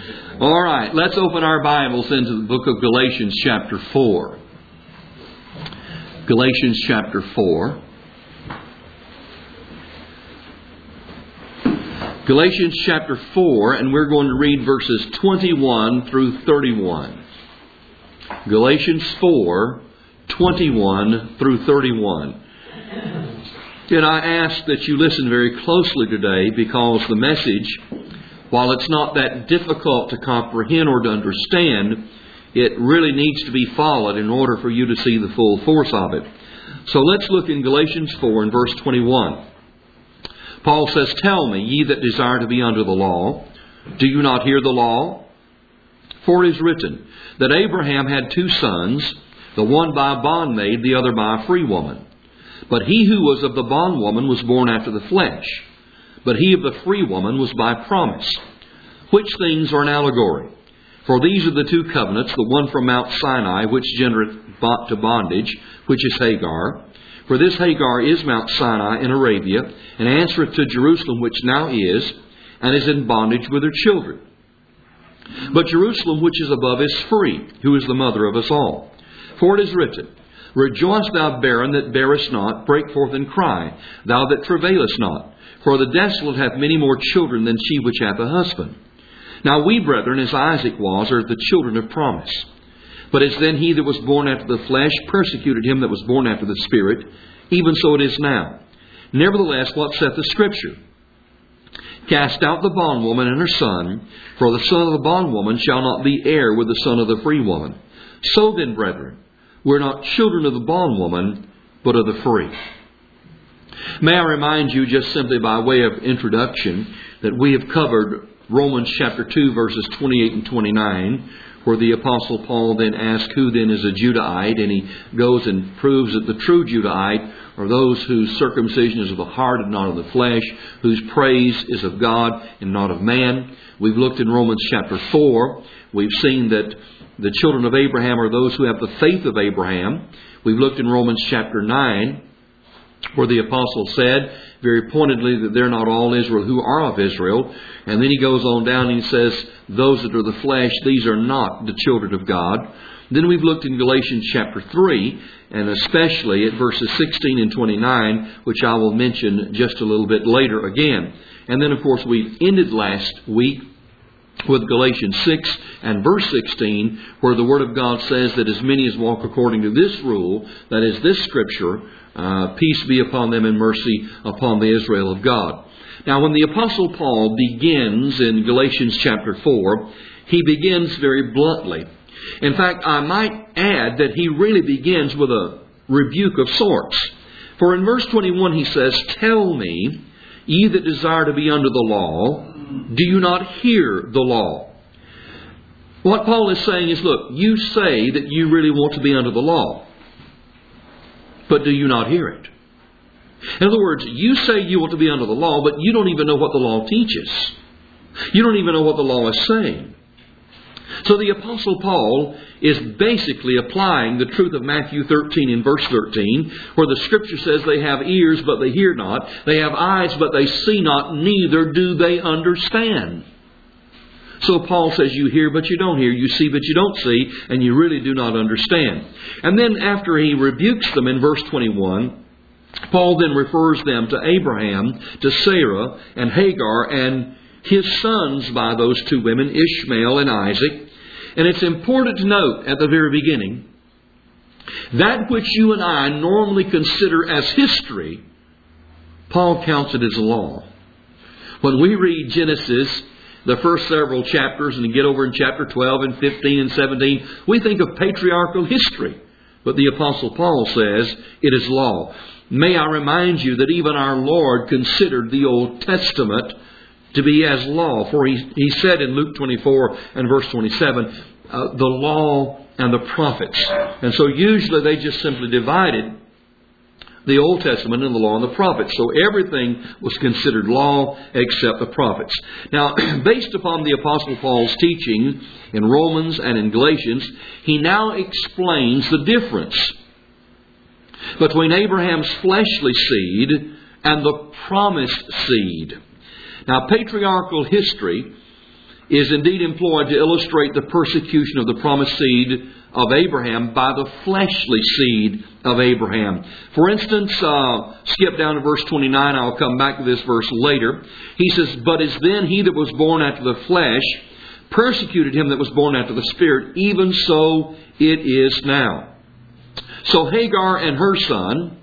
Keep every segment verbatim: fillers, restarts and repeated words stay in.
All right, let's open our Bibles into the book of Galatians chapter four. Galatians chapter four. Galatians chapter four, and we're going to read verses twenty-one through thirty-one. Galatians four, twenty-one through thirty-one. And I ask that you listen very closely today, because the message, while it's not that difficult to comprehend or to understand, it really needs to be followed in order for you to see the full force of it. So let's look in Galatians four and verse twenty-one. Paul says, "Tell me, ye that desire to be under the law, do you not hear the law? For it is written, that Abraham had two sons, the one by a bondmaid, the other by a free woman. But he who was of the bondwoman was born after the flesh, but he of the free woman was by promise. Which things are an allegory? For these are the two covenants, the one from Mount Sinai, which gendereth to bondage, which is Hagar. For this Hagar is Mount Sinai in Arabia, and answereth to Jerusalem, which now is, and is in bondage with her children. But Jerusalem, which is above, is free, who is the mother of us all. For it is written, Rejoice, thou barren that bearest not, break forth and cry, thou that travailest not. For the desolate hath many more children than she which hath a husband. Now we, brethren, as Isaac was, are the children of promise. But as then he that was born after the flesh persecuted him that was born after the Spirit, even so it is now. Nevertheless, what saith the Scripture? Cast out the bondwoman and her son, for the son of the bondwoman shall not be heir with the son of the free woman. So then, brethren, we're not children of the bondwoman, but of the free." May I remind you, just simply by way of introduction, that we have covered Romans chapter two, verses twenty-eight and twenty-nine, where the Apostle Paul then asks, who then is a Judahite? And he goes and proves that the true Judahite are those whose circumcision is of the heart and not of the flesh, whose praise is of God and not of man. We've looked in Romans chapter four. We've seen that the children of Abraham are those who have the faith of Abraham. We've looked in Romans chapter nine, where the apostle said very pointedly that they're not all Israel who are of Israel. And then he goes on down and he says, those that are the flesh, these are not the children of God. Then we've looked in Galatians chapter three, and especially at verses sixteen and twenty-nine, which I will mention just a little bit later again. And then, of course, we ended last week with Galatians six and verse sixteen, where the Word of God says that as many as walk according to this rule, that is this Scripture, uh, peace be upon them and mercy upon the Israel of God. Now, when the Apostle Paul begins in Galatians chapter four, he begins very bluntly. In fact, I might add that he really begins with a rebuke of sorts. For in verse twenty-one he says, "Tell me, ye that desire to be under the law, do you not hear the law?" What Paul is saying is, look, you say that you really want to be under the law, but do you not hear it? In other words, you say you want to be under the law, but you don't even know what the law teaches. You don't even know what the law is saying. So the Apostle Paul is basically applying the truth of Matthew thirteen in verse thirteen, where the Scripture says they have ears but they hear not, they have eyes but they see not, neither do they understand. So Paul says you hear but you don't hear, you see but you don't see, and you really do not understand. And then after he rebukes them in verse twenty-one, Paul then refers them to Abraham, to Sarah and Hagar and his sons by those two women, Ishmael and Isaac. And it's important to note at the very beginning, that which you and I normally consider as history, Paul counts it as law. When we read Genesis, the first several chapters, and get over in chapter twelve and fifteen and seventeen, we think of patriarchal history. But the Apostle Paul says it is law. May I remind you that even our Lord considered the Old Testament to be as law. For he, he said in Luke twenty-four and verse twenty-seven, uh, the law and the prophets. And so usually they just simply divided the Old Testament and the law and the prophets. So everything was considered law except the prophets. Now, based upon the Apostle Paul's teaching in Romans and in Galatians, he now explains the difference between Abraham's fleshly seed and the promised seed. Now, patriarchal history is indeed employed to illustrate the persecution of the promised seed of Abraham by the fleshly seed of Abraham. For instance, uh, skip down to verse twenty-nine. I'll come back to this verse later. He says, "But as then he that was born after the flesh persecuted him that was born after the Spirit, even so it is now." So Hagar and her son,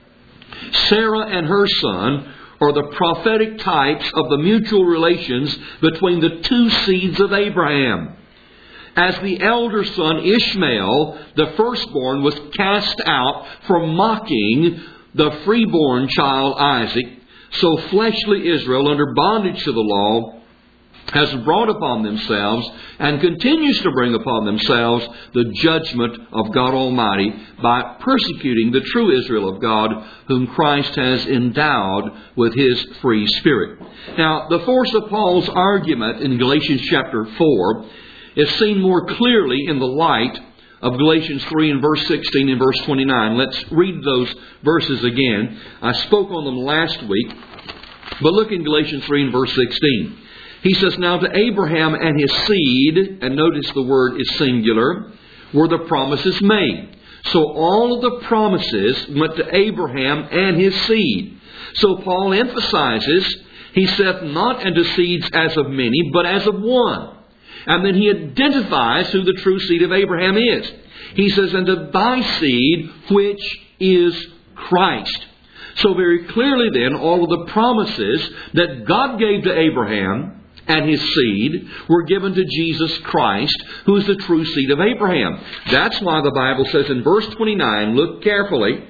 Sarah and her son, are the prophetic types of the mutual relations between the two seeds of Abraham. As the elder son Ishmael, the firstborn, was cast out for mocking the freeborn child Isaac, so fleshly Israel, under bondage to the law, has brought upon themselves and continues to bring upon themselves the judgment of God Almighty by persecuting the true Israel of God, whom Christ has endowed with His free Spirit. Now, the force of Paul's argument in Galatians chapter four is seen more clearly in the light of Galatians three and verse sixteen and verse twenty-nine. Let's read those verses again. I spoke on them last week, but look in Galatians three and verse sixteen. He says, "Now to Abraham and his seed," and notice the word is singular, "were the promises made." So all of the promises went to Abraham and his seed. So Paul emphasizes, he saith not unto seeds as of many, but as of one. And then he identifies who the true seed of Abraham is. He says, "Unto thy seed, which is Christ." So very clearly then, all of the promises that God gave to Abraham and his seed were given to Jesus Christ, who is the true seed of Abraham. That's why the Bible says in verse twenty-nine, look carefully,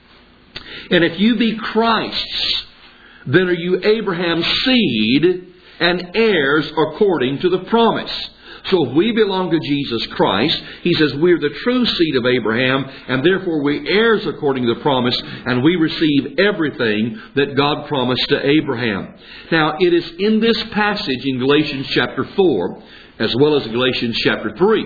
"And if you be Christ's, then are you Abraham's seed and heirs according to the promise." So if we belong to Jesus Christ, he says we're the true seed of Abraham, and therefore we're heirs according to the promise, and we receive everything that God promised to Abraham. Now, it is in this passage in Galatians chapter four, as well as Galatians chapter three,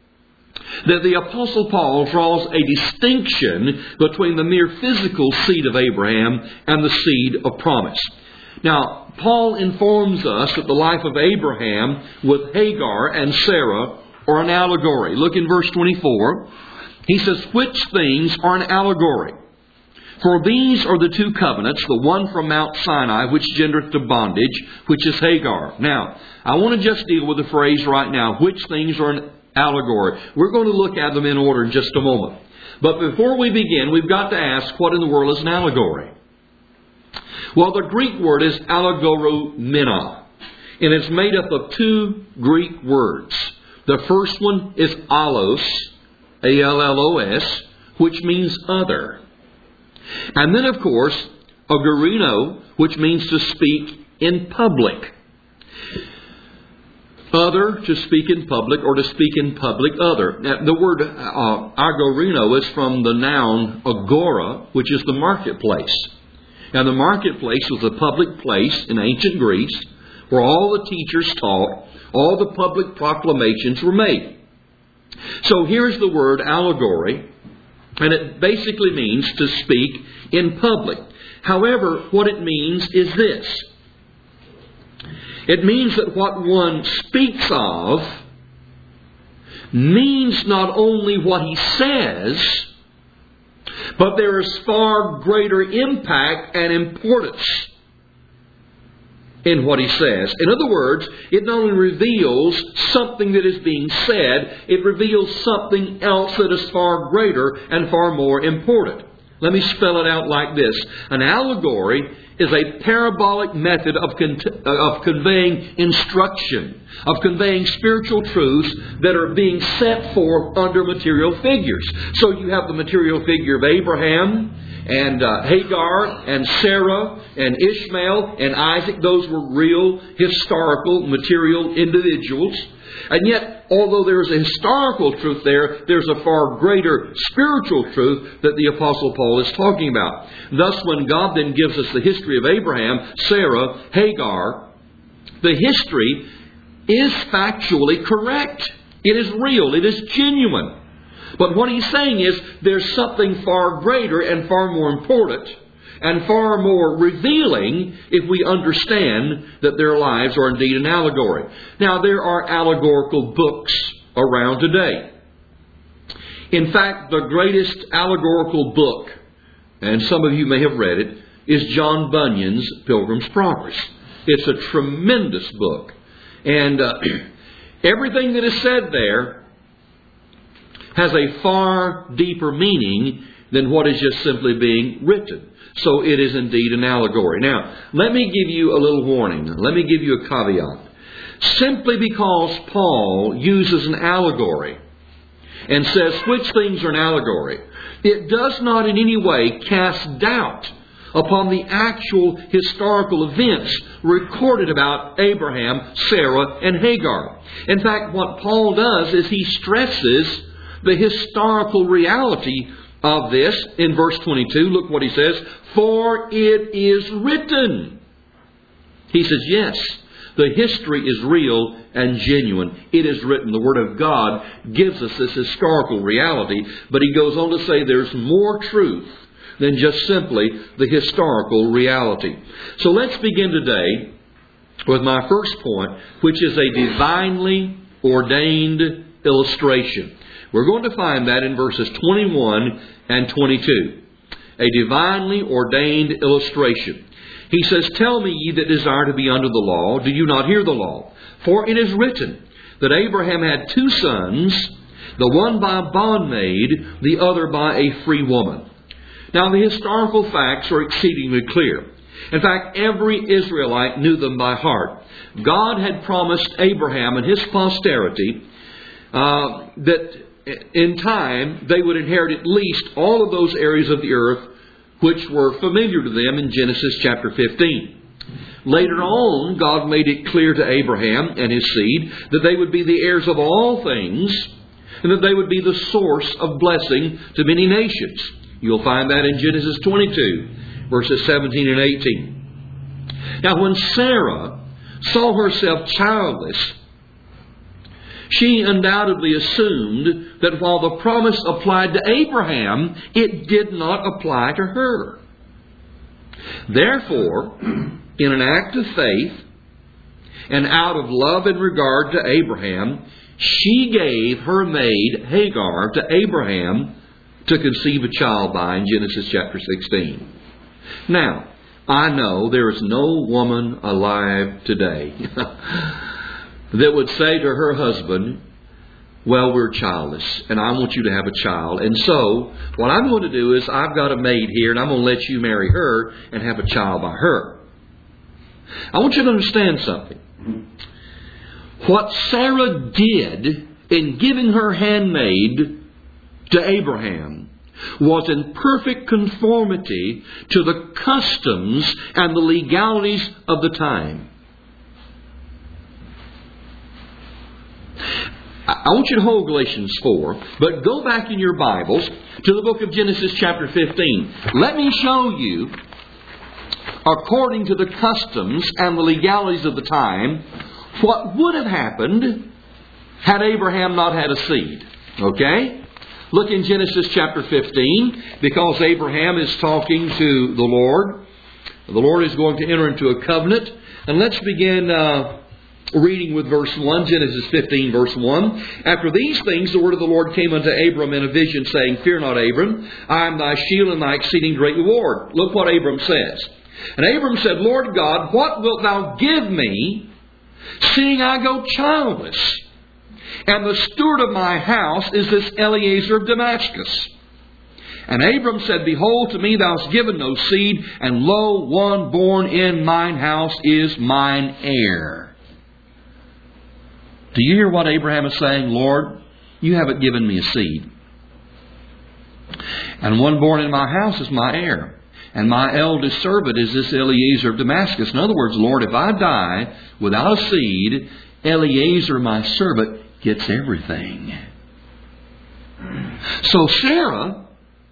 that the Apostle Paul draws a distinction between the mere physical seed of Abraham and the seed of promise. Now, Paul informs us that the life of Abraham with Hagar and Sarah are an allegory. Look in verse twenty-four. He says, "Which things are an allegory? For these are the two covenants, the one from Mount Sinai, which gendereth to bondage, which is Hagar." Now, I want to just deal with the phrase right now, which things are an allegory. We're going to look at them in order in just a moment. But before we begin, we've got to ask, what in the world is an allegory? Well, the Greek word is allegoromena, and it's made up of two Greek words. The first one is allos, A L L O S, which means other. And then, of course, agorino, which means to speak in public. Other, to speak in public, or to speak in public, other. Now, the word uh, agorino is from the noun agora, which is the marketplace. Now, the marketplace was a public place in ancient Greece where all the teachers taught, all the public proclamations were made. So here's the word allegory, and it basically means to speak in public. However, what it means is this. It means that what one speaks of means not only what he says, but there is far greater impact and importance in what he says. In other words, it not only reveals something that is being said, it reveals something else that is far greater and far more important. Let me spell it out like this. An allegory is a parabolic method of, con- of conveying instruction, of conveying spiritual truths that are being set forth under material figures. So you have the material figure of Abraham and uh, Hagar and Sarah and Ishmael and Isaac. Those were real, historical, material individuals. And yet, although there is a historical truth there, there's a far greater spiritual truth that the Apostle Paul is talking about. Thus, when God then gives us the history of Abraham, Sarah, Hagar, the history is factually correct. It is real. It is genuine. But what he's saying is there's something far greater and far more important and far more revealing if we understand that their lives are indeed an allegory. Now, there are allegorical books around today. In fact, the greatest allegorical book, and some of you may have read it, is John Bunyan's Pilgrim's Progress. It's a tremendous book. And uh, everything that is said there has a far deeper meaning than what is just simply being written. So it is indeed an allegory. Now, let me give you a little warning. Let me give you a caveat. Simply because Paul uses an allegory and says which things are an allegory, it does not in any way cast doubt upon the actual historical events recorded about Abraham, Sarah, and Hagar. In fact, what Paul does is he stresses the historical reality of this in verse twenty-two. Look what he says. For it is written. He says, yes, the history is real and genuine. It is written. The Word of God gives us this historical reality. But he goes on to say there's more truth than just simply the historical reality. So let's begin today with my first point, which is a divinely ordained illustration. We're going to find that in verses twenty-one and twenty-two. A divinely ordained illustration. He says, tell me, ye that desire to be under the law, do you not hear the law? For it is written that Abraham had two sons, the one by a bondmaid, the other by a free woman. Now, the historical facts are exceedingly clear. In fact, every Israelite knew them by heart. God had promised Abraham and his posterity uh, that in time they would inherit at least all of those areas of the earth which were familiar to them in Genesis chapter fifteen. Later on, God made it clear to Abraham and his seed that they would be the heirs of all things and that they would be the source of blessing to many nations. You'll find that in Genesis twenty-two, verses seventeen and eighteen. Now, when Sarah saw herself childless, she undoubtedly assumed that while the promise applied to Abraham, it did not apply to her. Therefore, in an act of faith and out of love and regard to Abraham, she gave her maid Hagar to Abraham to conceive a child by in Genesis chapter sixteen. Now, I know there is no woman alive today that would say to her husband, well, we're childless, and I want you to have a child. And so, what I'm going to do is, I've got a maid here, and I'm going to let you marry her and have a child by her. I want you to understand something. What Sarah did in giving her handmaid to Abraham was in perfect conformity to the customs and the legalities of the time. I want you to hold Galatians four, but go back in your Bibles to the book of Genesis chapter fifteen. Let me show you, according to the customs and the legalities of the time, what would have happened had Abraham not had a seed. Okay? Look in Genesis chapter fifteen, because Abraham is talking to the Lord. The Lord is going to enter into a covenant. And let's begin uh, reading with verse one, Genesis fifteen, verse one. After these things, the word of the Lord came unto Abram in a vision, saying, Fear not, Abram, I am thy shield and thy exceeding great reward. Look what Abram says. And Abram said, Lord God, what wilt thou give me, seeing I go childless? And the steward of my house is this Eliezer of Damascus. And Abram said, Behold, to me thou hast given no seed, and lo, one born in mine house is mine heir. Do you hear what Abraham is saying? Lord, you haven't given me a seed. And one born in my house is my heir. And my eldest servant is this Eliezer of Damascus. In other words, Lord, if I die without a seed, Eliezer, my servant, gets everything. So Sarah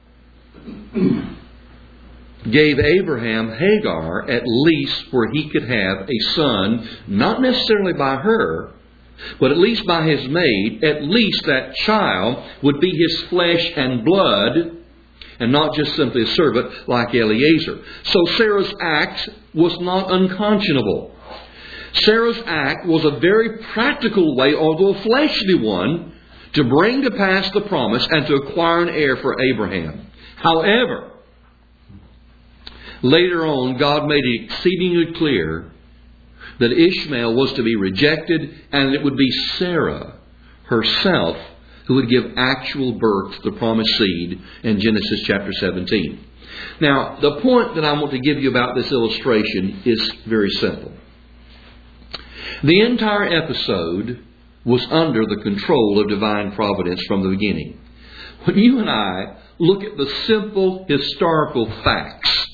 gave Abraham Hagar at least where he could have a son, not necessarily by her, but at least by his maid. At least that child would be his flesh and blood, and not just simply a servant like Eliezer. So Sarah's act was not unconscionable. Sarah's act was a very practical way, although a fleshly one, to bring to pass the promise and to acquire an heir for Abraham. However, later on, God made it exceedingly clear that Ishmael was to be rejected, and it would be Sarah herself who would give actual birth to the promised seed in Genesis chapter seventeen. Now, the point that I want to give you about this illustration is very simple. The entire episode was under the control of divine providence from the beginning. When you and I look at the simple historical facts,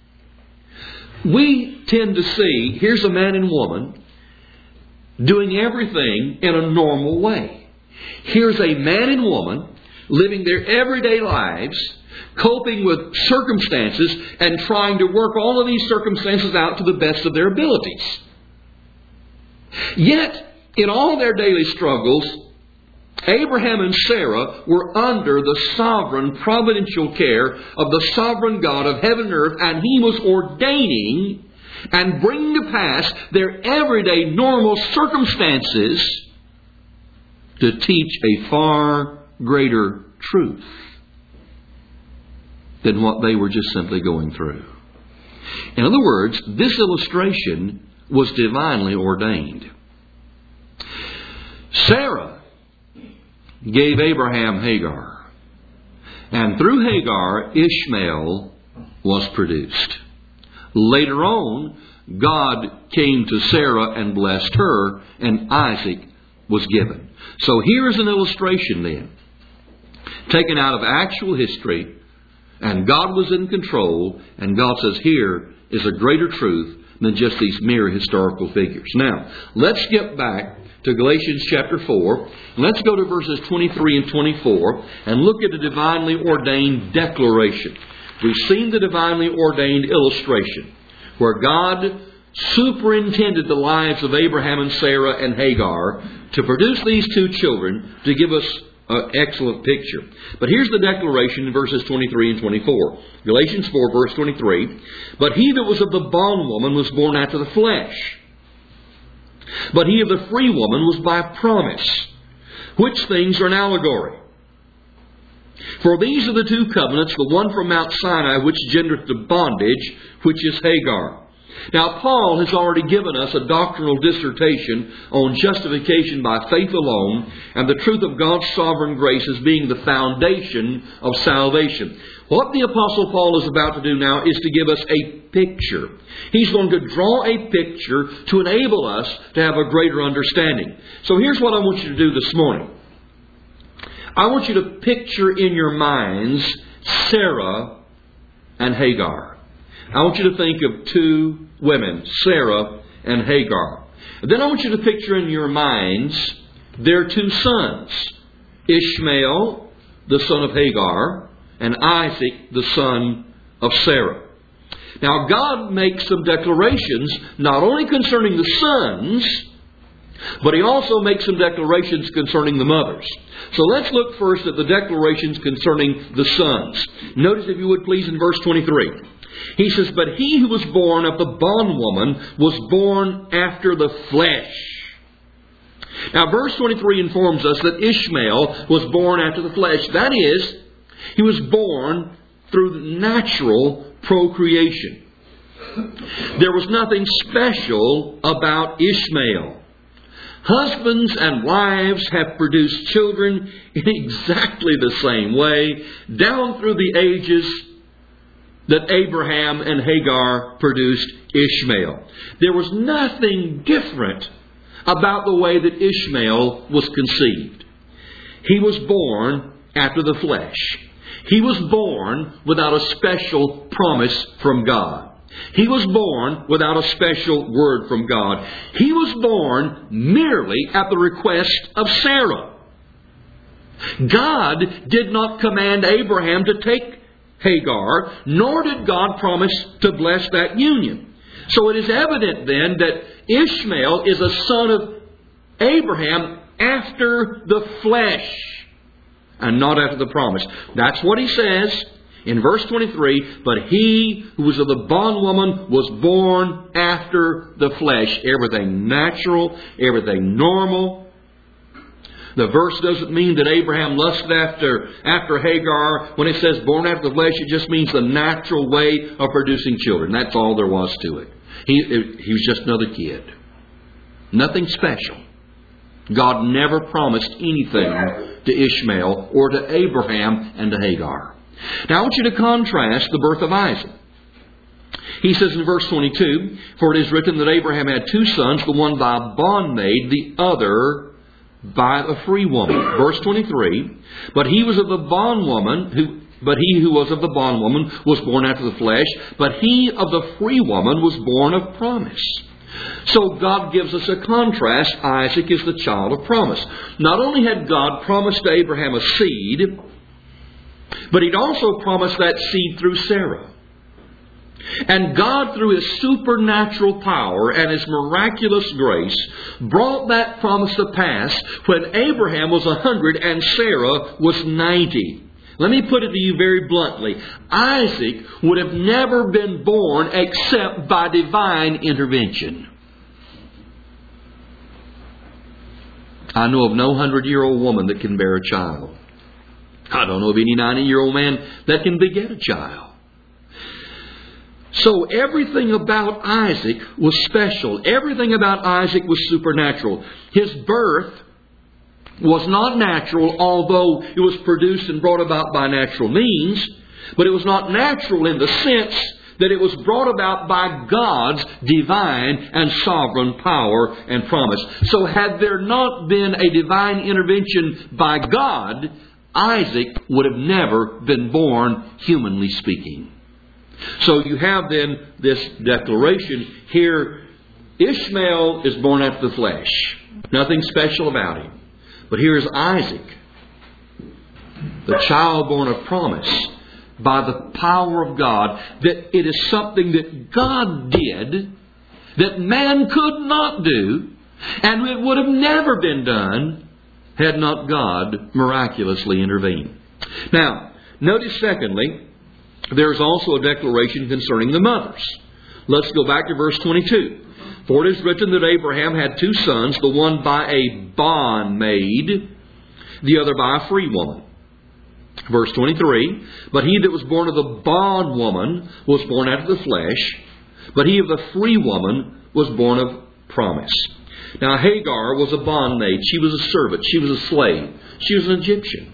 we tend to see, here's a man and woman doing everything in a normal way. Here's a man and woman living their everyday lives, coping with circumstances and trying to work all of these circumstances out to the best of their abilities. Yet, in all their daily struggles, Abraham and Sarah were under the sovereign providential care of the sovereign God of heaven and earth, and He was ordaining and bringing to pass their everyday normal circumstances to teach a far greater truth than what they were just simply going through. In other words, this illustration was divinely ordained. Sarah gave Abraham Hagar, and through Hagar, Ishmael was produced. Later on, God came to Sarah and blessed her, and Isaac was given. So here's an illustration then, taken out of actual history, and God was in control, and God says here is a greater truth than just these mere historical figures. Now, let's get back to Galatians chapter four. Let's go to verses twenty-three and twenty-four and look at a divinely ordained declaration. We've seen the divinely ordained illustration where God superintended the lives of Abraham and Sarah and Hagar to produce these two children to give us an excellent picture. But here's the declaration in verses twenty-three and twenty-four. Galatians four, verse twenty-three. But he that was of the bondwoman was born after the flesh, but he of the free woman was by promise, which things are an allegory. For these are the two covenants, the one from Mount Sinai, which gendereth to bondage, which is Hagar. Now, Paul has already given us a doctrinal dissertation on justification by faith alone and the truth of God's sovereign grace as being the foundation of salvation. What the Apostle Paul is about to do now is to give us a picture. He's going to draw a picture to enable us to have a greater understanding. So here's what I want you to do this morning. I want you to picture in your minds Sarah and Hagar. I want you to think of two women, Sarah and Hagar. And then I want you to picture in your minds their two sons, Ishmael, the son of Hagar, and Isaac, the son of Sarah. Now, God makes some declarations not only concerning the sons, but He also makes some declarations concerning the mothers. So let's look first at the declarations concerning the sons. Notice, if you would please, in verse twenty-three. He says, but he who was born of the bondwoman was born after the flesh. Now, verse twenty-three informs us that Ishmael was born after the flesh. That is, he was born through natural procreation. There was nothing special about Ishmael. Husbands and wives have produced children in exactly the same way down through the ages that Abraham and Hagar produced Ishmael. There was nothing different about the way that Ishmael was conceived. He was born after the flesh. He was born without a special promise from God. He was born without a special word from God. He was born merely at the request of Sarah. God did not command Abraham to take Hagar, nor did God promise to bless that union. So it is evident then that Ishmael is a son of Abraham after the flesh and not after the promise. That's what he says In verse twenty-three, but he who was of the bondwoman was born after the flesh. Everything natural, everything normal. The verse doesn't mean that Abraham lusted after, after Hagar. When it says born after the flesh, it just means the natural way of producing children. That's all there was to it. He, he was just another kid. Nothing special. God never promised anything to Ishmael or to Abraham and to Hagar. Now I want you to contrast the birth of Isaac. He says in verse twenty-two, for it is written that Abraham had two sons, the one by a bondmaid, the other by a free woman. Verse twenty-three, but he was of the bondwoman who But he who was of the bondwoman was born after the flesh, but he of the free woman was born of promise. So God gives us a contrast. Isaac is the child of promise. Not only had God promised to Abraham a seed, but He'd also promised that seed through Sarah. And God, through His supernatural power and His miraculous grace, brought that promise to pass when Abraham was a hundred and Sarah was ninety. Let me put it to you very bluntly. Isaac would have never been born except by divine intervention. I know of no hundred-year-old woman that can bear a child. I don't know of any ninety-year-old man that can beget a child. So everything about Isaac was special. Everything about Isaac was supernatural. His birth was not natural, although it was produced and brought about by natural means. But it was not natural in the sense that it was brought about by God's divine and sovereign power and promise. So had there not been a divine intervention by God, Isaac would have never been born, humanly speaking. So you have then this declaration here. Ishmael is born after the flesh. Nothing special about him. But here is Isaac, the child born of promise, by the power of God, that it is something that God did, that man could not do, and it would have never been done had not God miraculously intervened. Now, notice secondly, there is also a declaration concerning the mothers. Let's go back to verse twenty-two. For it is written that Abraham had two sons, the one by a bondmaid, the other by a free woman. Verse twenty-three, but he that was born of the bondwoman was born after the flesh, but he of the free woman was born of promise. Now Hagar was a bondmaid. She was a servant. She was a slave. She was an Egyptian.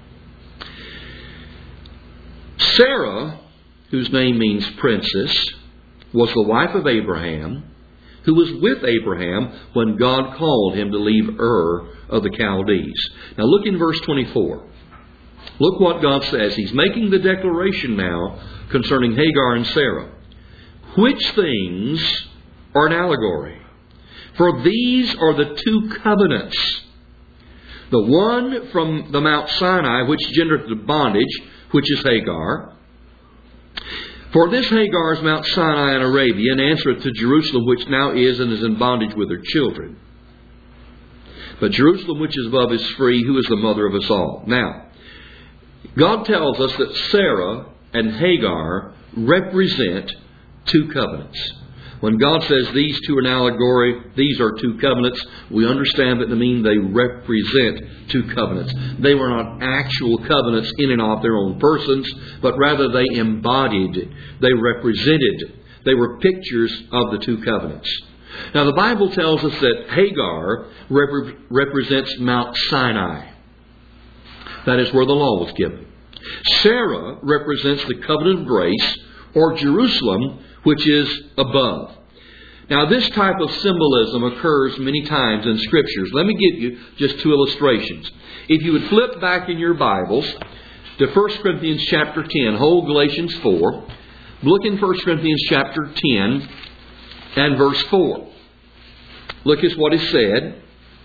Sarah, whose name means princess, was the wife of Abraham, who was with Abraham when God called him to leave Ur of the Chaldees. Now look in verse twenty-four. Look what God says. He's making the declaration now concerning Hagar and Sarah. Which things are an allegory? For these are the two covenants. The one from the Mount Sinai, which gendereth the bondage, which is Hagar. For this Hagar is Mount Sinai in Arabia, and answereth to Jerusalem, which now is and is in bondage with her children. But Jerusalem, which is above, is free, who is the mother of us all. Now, God tells us that Sarah and Hagar represent two covenants. When God says these two are an allegory, these are two covenants, we understand that to mean they represent two covenants. They were not actual covenants in and of their own persons, but rather they embodied, they represented, they were pictures of the two covenants. Now the Bible tells us that Hagar rep- represents Mount Sinai. That is where the law was given. Sarah represents the covenant of grace, or Jerusalem, which is above. Now this type of symbolism occurs many times in Scriptures. Let me give you just two illustrations. If you would flip back in your Bibles to First Corinthians chapter ten, hold Galatians four. Look in First Corinthians chapter ten and verse four. Look at what is said.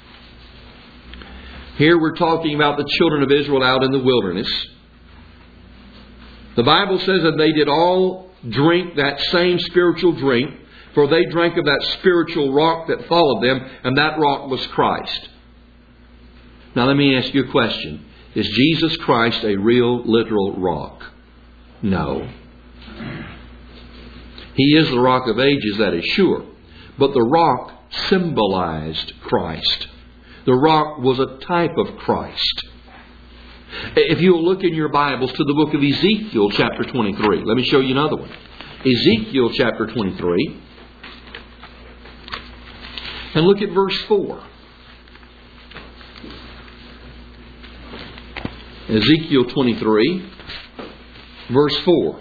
Here we're talking about the children of Israel out in the wilderness. The Bible says that they did all drink that same spiritual drink, for they drank of that spiritual rock that followed them, and that rock was Christ. Now let me ask you a question. Is Jesus Christ a real, literal rock? No. He is the Rock of Ages, that is sure. But the rock symbolized Christ. The rock was a type of Christ. If you will look in your Bibles to the book of Ezekiel chapter twenty-three. Let me show you another one. Ezekiel chapter twenty-three. And look at verse four. Ezekiel twenty-three, verse four.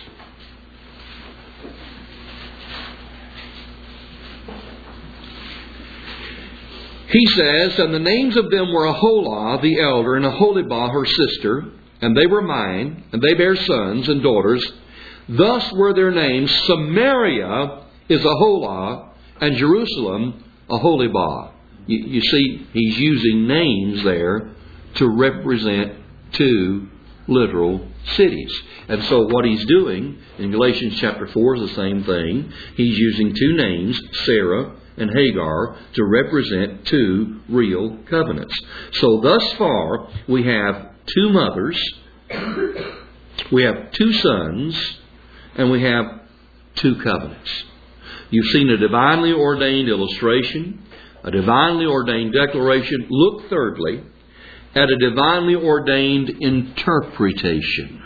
He says, "And the names of them were Aholah the elder, and Aholibah her sister, and they were mine, and they bare sons and daughters. Thus were their names: Samaria is Aholah, and Jerusalem Aholibah." You, you see, he's using names there to represent two literal cities. And so what he's doing in Galatians chapter four is the same thing. He's using two names, Sarah and Hagar, to represent two real covenants. So thus far, we have two mothers, we have two sons, and we have two covenants. You've seen a divinely ordained illustration, a divinely ordained declaration. Look thirdly at a divinely ordained interpretation.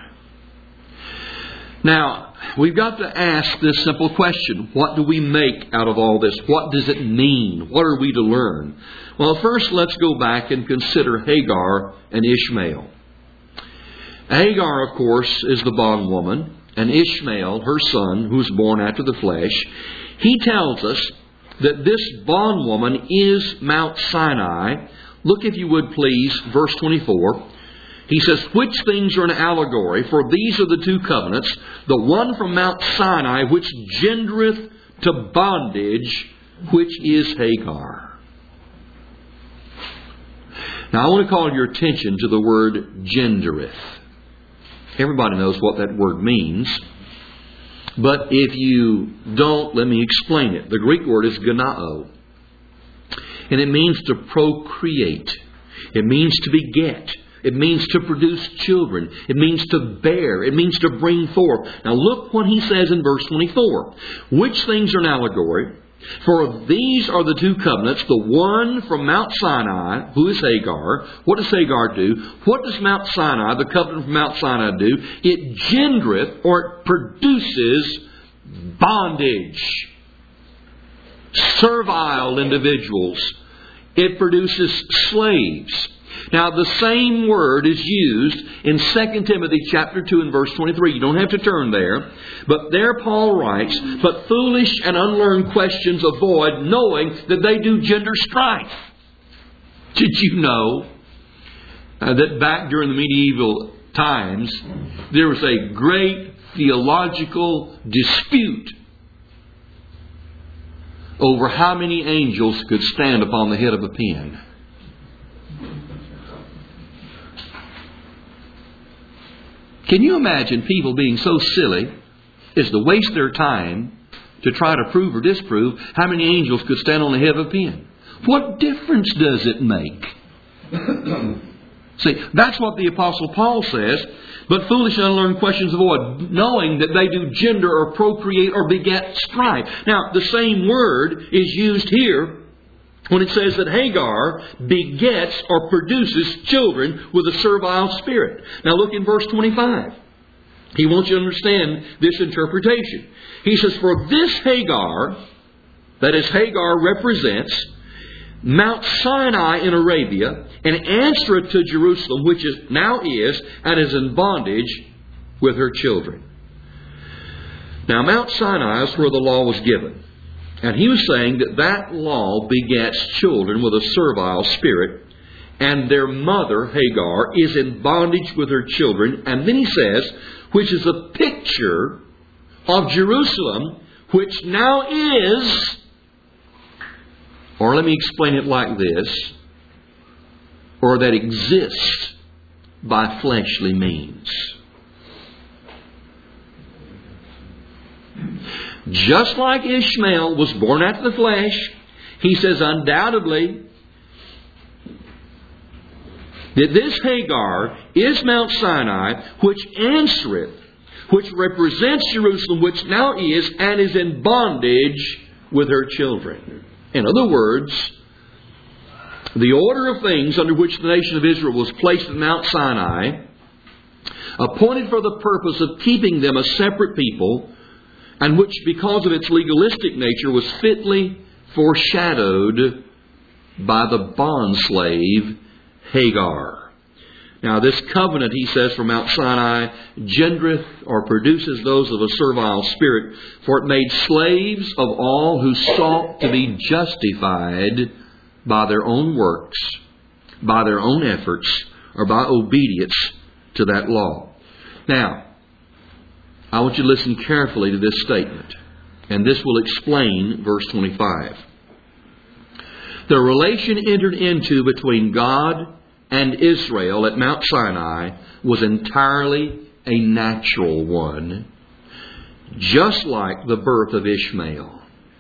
Now, we've got to ask this simple question. What do we make out of all this? What does it mean? What are we to learn? Well, first let's go back and consider Hagar and Ishmael. Hagar, of course, is the bondwoman, and Ishmael, her son, who's born after the flesh. He tells us that this bondwoman is Mount Sinai. Look, if you would please, verse twenty-four. He says, "Which things are an allegory? For these are the two covenants, the one from Mount Sinai, which gendereth to bondage, which is Hagar." Now, I want to call your attention to the word gendereth. Everybody knows what that word means. But if you don't, let me explain it. The Greek word is gennao. And it means to procreate. It means to beget. It means to produce children. It means to bear. It means to bring forth. Now look what he says in verse twenty-four. "Which things are an allegory? For these are the two covenants, the one from Mount Sinai," who is Hagar. What does Hagar do? What does Mount Sinai, the covenant from Mount Sinai, do? It gendereth, or it produces bondage. Servile individuals. It produces slaves. Now, the same word is used in Second Timothy chapter two and verse twenty-three. You don't have to turn there. But there Paul writes, "But foolish and unlearned questions avoid, knowing that they do gender strife." Did you know uh, that back during the medieval times, there was a great theological dispute over how many angels could stand upon the head of a pin? Can you imagine people being so silly as to waste their time to try to prove or disprove how many angels could stand on the head of a pin? What difference does it make? See, that's what the Apostle Paul says. "But foolish and unlearned questions avoid, knowing that they do gender or procreate or beget strife." Now, the same word is used here when it says that Hagar begets or produces children with a servile spirit. Now look in verse twenty-five. He wants you to understand this interpretation. He says, "For this Hagar," that is, Hagar represents Mount Sinai in Arabia, and answereth to Jerusalem, which is now is, and is in bondage with her children. Now Mount Sinai is where the law was given. And he was saying that that law begets children with a servile spirit, and their mother, Hagar, is in bondage with her children. And then he says, which is a picture of Jerusalem, which now is, or let me explain it like this, or that exists by fleshly means. Just like Ishmael was born after the flesh, he says undoubtedly that this Hagar is Mount Sinai, which answereth which represents Jerusalem, which now is and is in bondage with her children. In other words, the order of things under which the nation of Israel was placed at Mount Sinai, appointed for the purpose of keeping them a separate people, and which, because of its legalistic nature, was fitly foreshadowed by the bondslave Hagar. Now, this covenant, he says, from Mount Sinai, gendereth or produces those of a servile spirit, for it made slaves of all who sought to be justified by their own works, by their own efforts, or by obedience to that law. Now, I want you to listen carefully to this statement, and this will explain verse twenty-five. The relation entered into between God and Israel at Mount Sinai was entirely a natural one, just like the birth of Ishmael.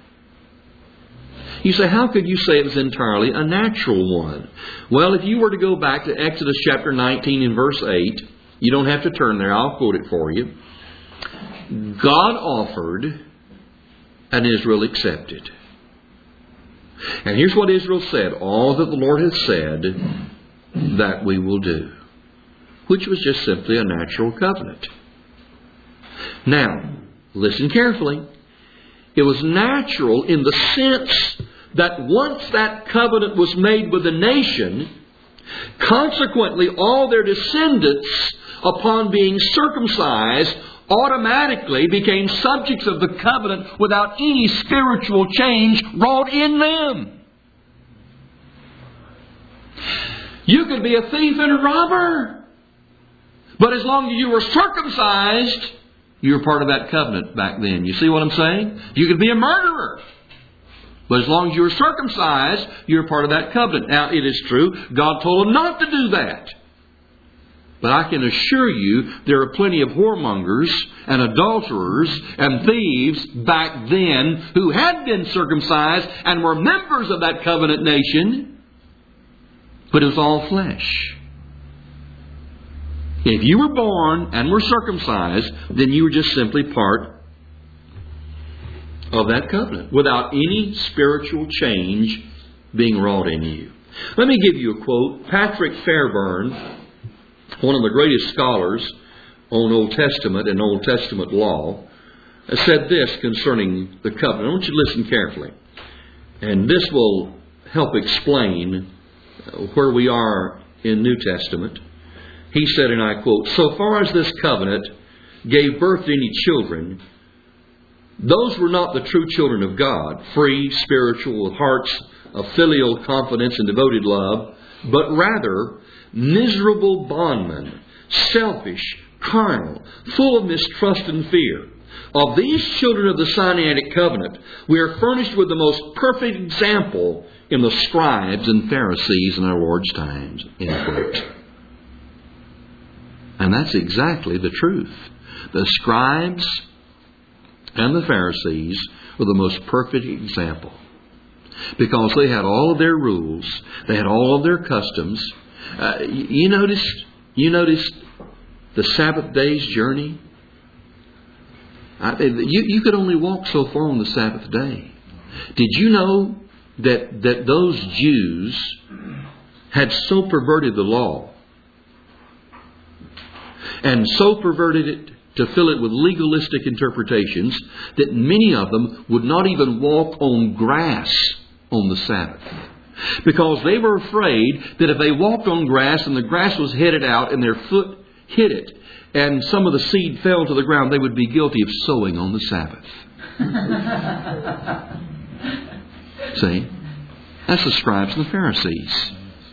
You say, how could you say it was entirely a natural one? Well, if you were to go back to Exodus chapter nineteen and verse eight, you don't have to turn there, I'll quote it for you. God offered and Israel accepted. And here's what Israel said: all that the Lord has said, that we will do. Which was just simply a natural covenant. Now, listen carefully. It was natural in the sense that once that covenant was made with the nation, consequently all their descendants, upon being circumcised, automatically became subjects of the covenant without any spiritual change wrought in them. You could be a thief and a robber, but as long as you were circumcised, you were part of that covenant back then. You see what I'm saying? You could be a murderer, but as long as you were circumcised, you were part of that covenant. Now, it is true, God told them not to do that. But I can assure you, there are plenty of whoremongers and adulterers and thieves back then who had been circumcised and were members of that covenant nation, but it was all flesh. If you were born and were circumcised, then you were just simply part of that covenant without any spiritual change being wrought in you. Let me give you a quote. Patrick Fairbairn, one of the greatest scholars on Old Testament and Old Testament law, said this concerning the covenant. I want you to listen carefully. And this will help explain where we are in New Testament. He said, and I quote, "So far as this covenant gave birth to any children, those were not the true children of God, free, spiritual, with hearts of filial confidence and devoted love, but rather miserable bondmen, selfish, carnal, full of mistrust and fear. Of these children of the Sinaitic covenant, we are furnished with the most perfect example in the scribes and Pharisees in our Lord's times." End quote. And that's exactly the truth. The scribes and the Pharisees were the most perfect example, because they had all of their rules, they had all of their customs. Uh, you noticed, you noticed the Sabbath day's journey. I, you, you could only walk so far on the Sabbath day. Did you know that that those Jews had so perverted the law and so perverted it to fill it with legalistic interpretations that many of them would not even walk on grass on the Sabbath? Because they were afraid that if they walked on grass and the grass was headed out and their foot hit it and some of the seed fell to the ground, they would be guilty of sowing on the Sabbath. See? That's the scribes and the Pharisees.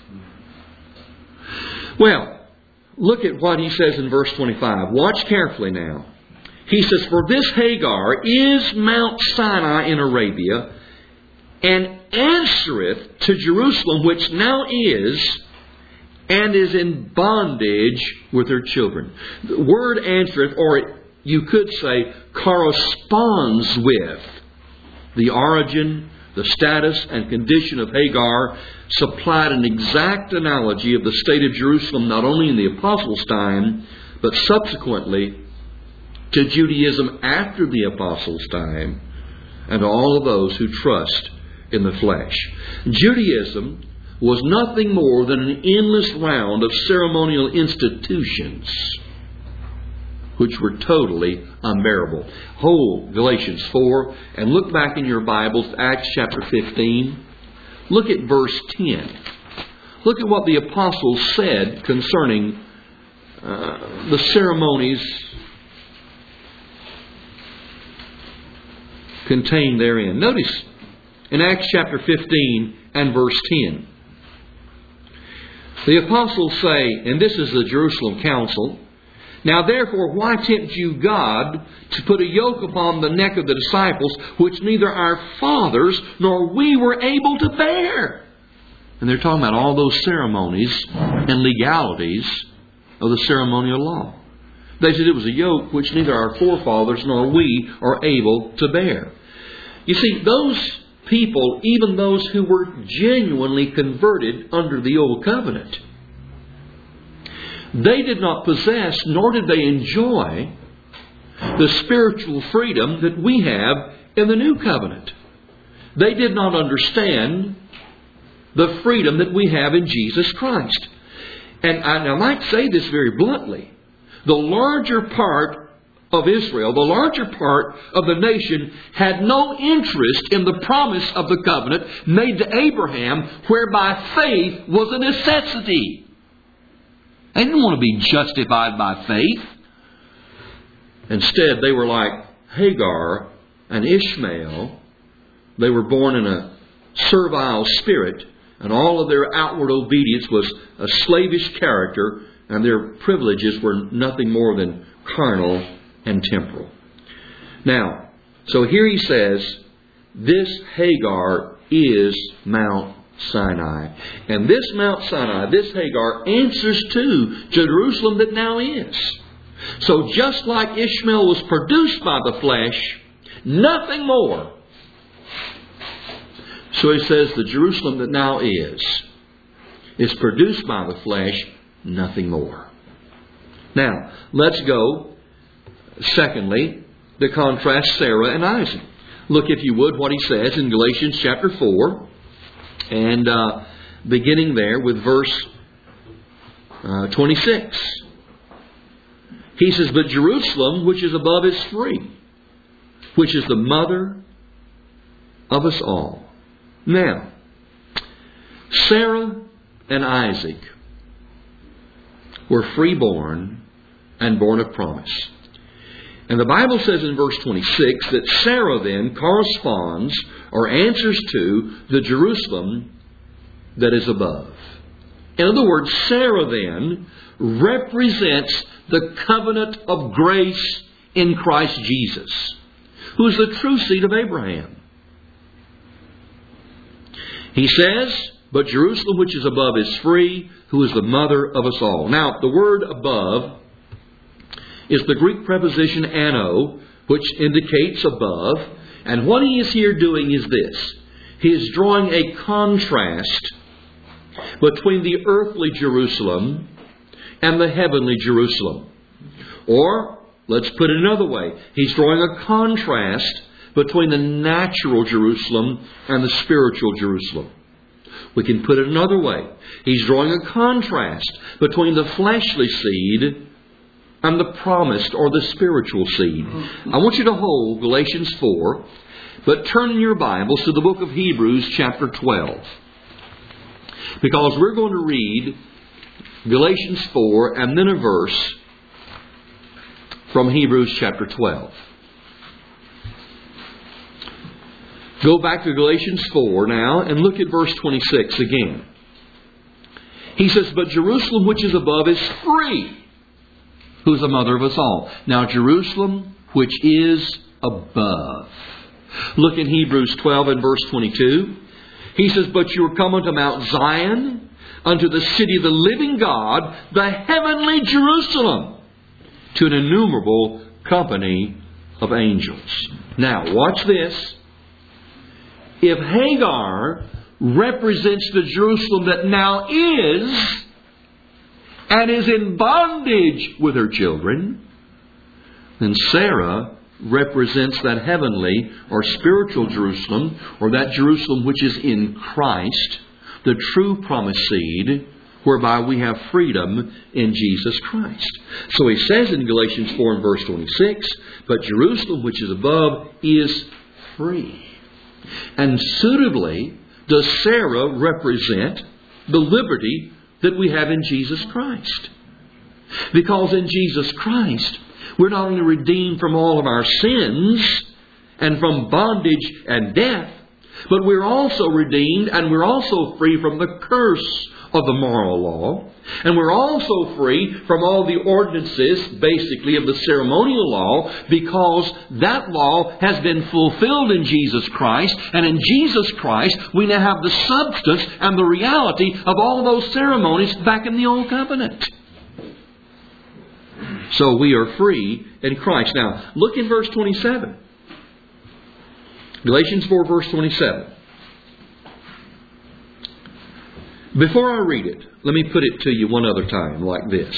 Well, look at what he says in verse twenty-five. Watch carefully now. He says, "For this Hagar is Mount Sinai in Arabia, and answereth to Jerusalem, which now is, and is in bondage with her children." The word answereth, or you could say corresponds with, the origin, the status and condition of Hagar, supplied an exact analogy of the state of Jerusalem, not only in the apostles' time, but subsequently to Judaism after the apostles' time, and to all of those who trust in the flesh. Judaism was nothing more than an endless round of ceremonial institutions which were totally unbearable. Hold Galatians four and look back in your Bibles to Acts chapter fifteen. Look at verse ten. Look at what the apostles said concerning uh, the ceremonies contained therein. Notice in Acts chapter fifteen and verse ten. The apostles say, and this is the Jerusalem council, "Now therefore, why tempt you God to put a yoke upon the neck of the disciples, which neither our fathers nor we were able to bear?" And they're talking about all those ceremonies and legalities of the ceremonial law. They said it was a yoke which neither our forefathers nor we are able to bear. You see, those people, even those who were genuinely converted under the Old Covenant, they did not possess, nor did they enjoy, the spiritual freedom that we have in the New Covenant. They did not understand the freedom that we have in Jesus Christ. And I, I might say this very bluntly. The larger part of Israel, the larger part of the nation, had no interest in the promise of the covenant made to Abraham, whereby faith was a necessity. They didn't want to be justified by faith. Instead, they were like Hagar and Ishmael. They were born in a servile spirit, and all of their outward obedience was a slavish character, and their privileges were nothing more than carnal and temporal. Now, so here he says, this Hagar is Mount Sinai. And this Mount Sinai, this Hagar, answers to Jerusalem that now is. So just like Ishmael was produced by the flesh, nothing more. So he says the Jerusalem that now is, is produced by the flesh, nothing more. Now, let's go, secondly, to contrast Sarah and Isaac. Look, if you would, what he says in Galatians chapter four, and uh, beginning there with verse uh, twenty-six. He says, "But Jerusalem, which is above, is free, which is the mother of us all." Now, Sarah and Isaac were freeborn and born of promise. And the Bible says in verse twenty-six that Sarah then corresponds or answers to the Jerusalem that is above. In other words, Sarah then represents the covenant of grace in Christ Jesus, who is the true seed of Abraham. He says, "But Jerusalem which is above is free, who is the mother of us all." Now, the word above is the Greek preposition ano, which indicates above. And what he is here doing is this. He is drawing a contrast between the earthly Jerusalem and the heavenly Jerusalem. Or, let's put it another way. He's drawing a contrast between the natural Jerusalem and the spiritual Jerusalem. We can put it another way. He's drawing a contrast between the fleshly seed and the promised or the spiritual seed. I want you to hold Galatians four, but turn in your Bibles to the book of Hebrews chapter twelve. Because we're going to read Galatians four and then a verse from Hebrews chapter twelve. Go back to Galatians four now and look at verse twenty-six again. He says, "But Jerusalem which is above is free, who is the mother of us all." Now, Jerusalem which is above. Look in Hebrews twelve and verse twenty-two. He says, "But you are come unto Mount Zion, unto the city of the living God, the heavenly Jerusalem, to an innumerable company of angels." Now, watch this. If Hagar represents the Jerusalem that now is, and is in bondage with her children, And Sarah represents that heavenly or spiritual Jerusalem, or that Jerusalem which is in Christ, the true promised seed, whereby we have freedom in Jesus Christ. So he says in Galatians four and verse twenty-six, but Jerusalem which is above is free. And suitably does Sarah represent the liberty that we have in Jesus Christ. Because in Jesus Christ, we're not only redeemed from all of our sins and from bondage and death, but we're also redeemed and we're also free from the curse of the moral law. And we're also free from all the ordinances, basically, of the ceremonial law, because that law has been fulfilled in Jesus Christ. And in Jesus Christ, we now have the substance and the reality of all those ceremonies back in the Old Covenant. So we are free in Christ. Now, look in verse twenty-seven. Galatians four, verse twenty-seven. Before I read it, let me put it to you one other time like this.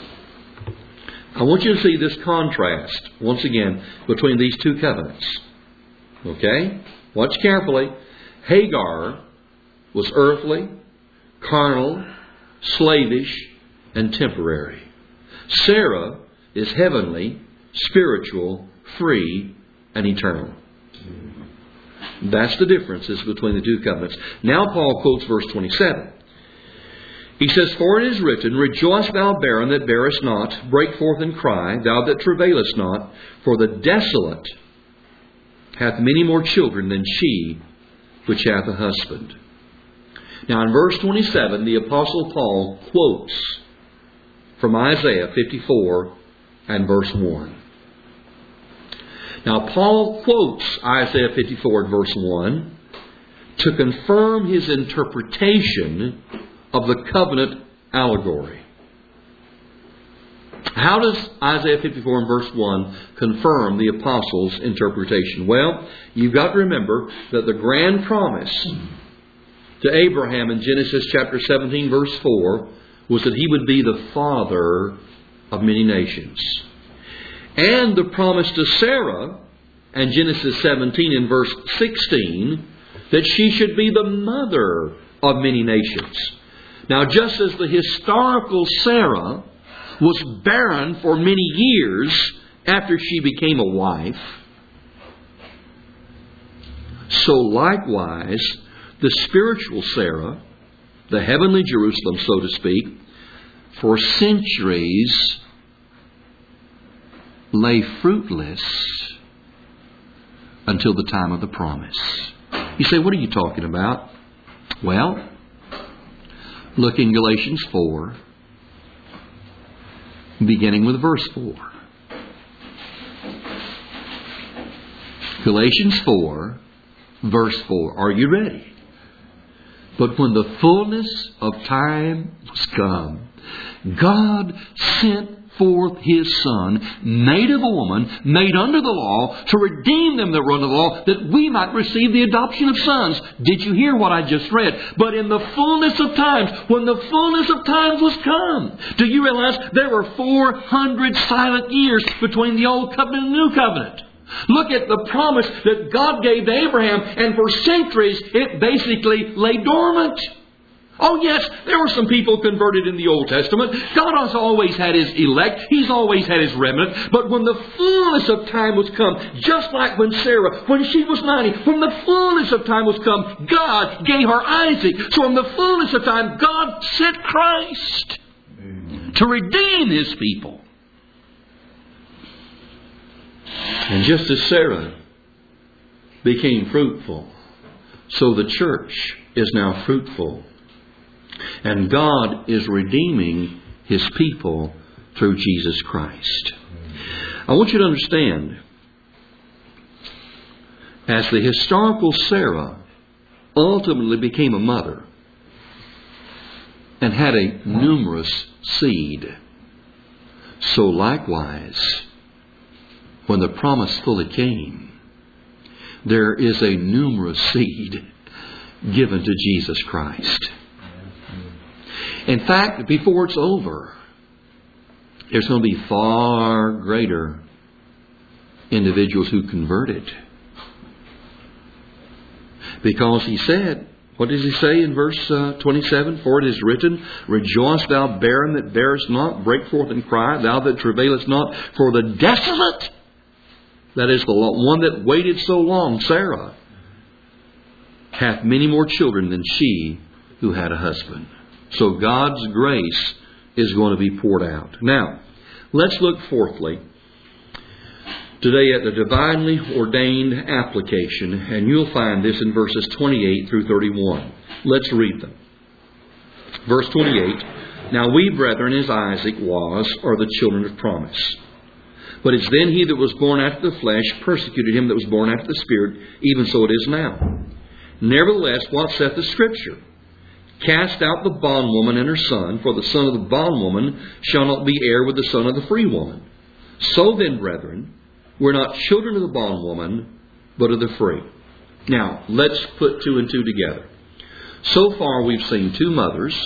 I want you to see this contrast, once again, between these two covenants. Okay? Watch carefully. Hagar was earthly, carnal, slavish, and temporary. Sarah is heavenly, spiritual, free, and eternal. That's the differences between the two covenants. Now Paul quotes verse twenty-seven. He says, for it is written, rejoice thou barren that bearest not, break forth and cry, thou that travailest not, for the desolate hath many more children than she which hath a husband. Now in verse twenty-seven, the Apostle Paul quotes from Isaiah fifty-four and verse one. Now Paul quotes Isaiah fifty-four and verse one to confirm his interpretation of the covenant allegory. How does Isaiah fifty-four and verse one confirm the apostles' interpretation? Well, you've got to remember that the grand promise to Abraham in Genesis chapter seventeen verse four was that he would be the father of many nations. And the promise to Sarah in Genesis seventeen and verse sixteen that she should be the mother of many nations. Now, just as the historical Sarah was barren for many years after she became a wife, so likewise the spiritual Sarah, the heavenly Jerusalem, so to speak, for centuries lay fruitless until the time of the promise. You say, what are you talking about? Well, look in Galatians four, beginning with verse four. Galatians four, verse four. Are you ready? But when the fullness of time was come, God sent forth His Son, made of a woman, made under the law, to redeem them that were under the law, that we might receive the adoption of sons. Did you hear what I just read? But in the fullness of times, when the fullness of times was come, do you realize there were four hundred silent years between the Old Covenant and the New Covenant? Look at the promise that God gave to Abraham, and for centuries it basically lay dormant. Oh yes, there were some people converted in the Old Testament. God has always had His elect. He's always had His remnant. But when the fullness of time was come, just like when Sarah, when she was ninety, when the fullness of time was come, God gave her Isaac. So in the fullness of time, God sent Christ to redeem His people. And just as Sarah became fruitful, so the church is now fruitful. And God is redeeming His people through Jesus Christ. I want you to understand, as the historical Sarah ultimately became a mother and had a numerous seed, so likewise, when the promise fully came, there is a numerous seed given to Jesus Christ. In fact, before it's over, there's going to be far greater individuals who converted. Because he said, what does he say in verse uh, twenty-seven? For it is written, Rejoice, thou barren that bearest not, break forth and cry, thou that travailest not, for the desolate, that is the one that waited so long, Sarah, hath many more children than she who had a husband. So God's grace is going to be poured out. Now, let's look fourthly today at the divinely ordained application, and you'll find this in verses twenty-eight through thirty-one. Let's read them. Verse twenty-eight, Now we, brethren, as Isaac was, are the children of promise. But it's then he that was born after the flesh persecuted him that was born after the Spirit, even so it is now. Nevertheless, what saith the Scripture? Cast out the bondwoman and her son, for the son of the bondwoman shall not be heir with the son of the free woman. So then, brethren, we're not children of the bondwoman, but of the free. Now, let's put two and two together. So far, we've seen two mothers.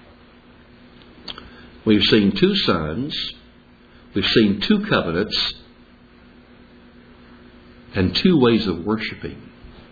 We've seen two sons. We've seen two covenants. And two ways of worshiping.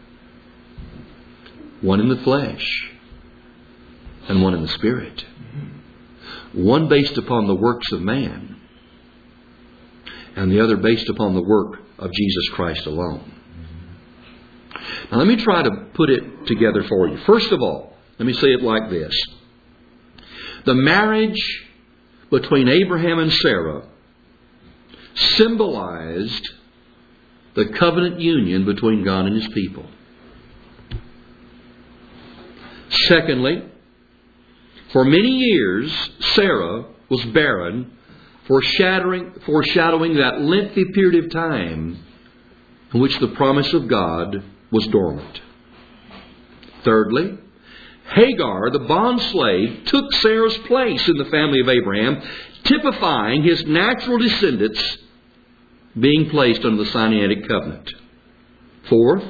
One in the flesh and one in the Spirit. One based upon the works of man, and the other based upon the work of Jesus Christ alone. Now let me try to put it together for you. First of all, let me say it like this. The marriage between Abraham and Sarah symbolized the covenant union between God and His people. Secondly, for many years, Sarah was barren, foreshadowing, foreshadowing that lengthy period of time in which the promise of God was dormant. Thirdly, Hagar, the bond slave, took Sarah's place in the family of Abraham, typifying his natural descendants being placed under the Sinaitic covenant. Fourth,